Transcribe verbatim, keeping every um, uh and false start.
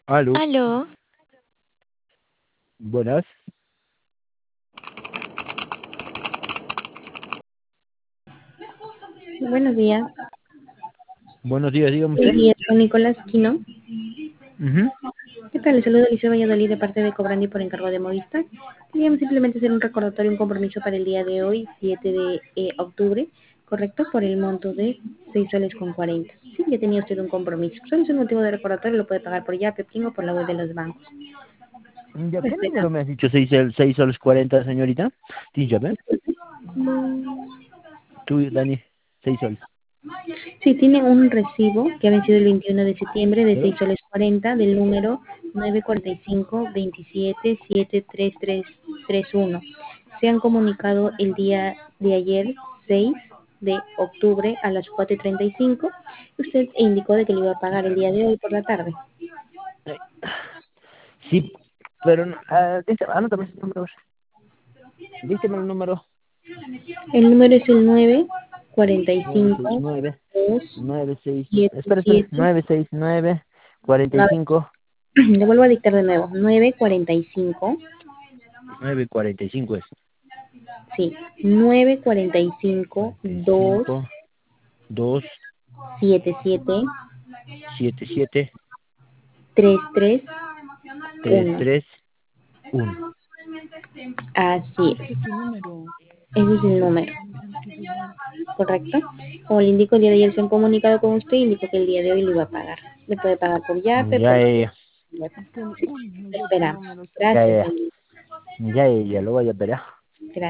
Aló, Aló, buenas. Buenos días. Buenos días, dígame Buenos usted. días, con Nicolás Quino. Ujú. ¿Qué tal? Le saludo Alicia Valladolid de parte de Cobrandi por encargo de Movistar. Queríamos simplemente hacer un recordatorio, un compromiso para el día de hoy, siete de eh, octubre, correcto, por el monto de seis soles con cuarenta. Sí, ya tenía usted un compromiso. Solo es un motivo de recordatorio, lo puede pagar por ya, Pepín o por la web de los bancos. ¿Ya qué Respeta. número me has dicho? ¿Seis, el seis soles cuarenta, señorita? Dígame. Tú, Dani, seis soles. Sí, tiene un recibo que ha vencido el veintiuno de septiembre de seis ¿Pero? soles cuarenta del número nueve cuatro cinco dos siete siete tres tres tres uno. Se han comunicado el día de ayer, seis de octubre, a las cuatro y treinta y cinco. Usted indicó de que le iba a pagar el día de hoy por la tarde. Ay, sí, pero no. Ah, dice- anótame ese número. Dígame el número. El número es el nueve cuatro nueve seis cinco nueve dos nueve seis. siete Espera, espera. siete. nueve seis nueve cuarenta y No, cinco le vuelvo a dictar de nuevo. nueve cuatro cinco. nueve cuarenta y cinco es. Sí, nueve cuatro cinco cuarenta y dos cinco dos siete siete siete siete tres tres tres uno. tres uno. Así Ese es, es su número. ese es el número, Mm, qué señal. ¿correcto? Como le indico, el día de ayer se han comunicado con usted y indicó que el día de hoy le iba a pagar. Le puede pagar por Yape, Ya, por ya, Es que, sí, uy, no sé qué esperamos. número. ya, Gracias, ya, Eli. ya, ya, ya, lo voy a esperar.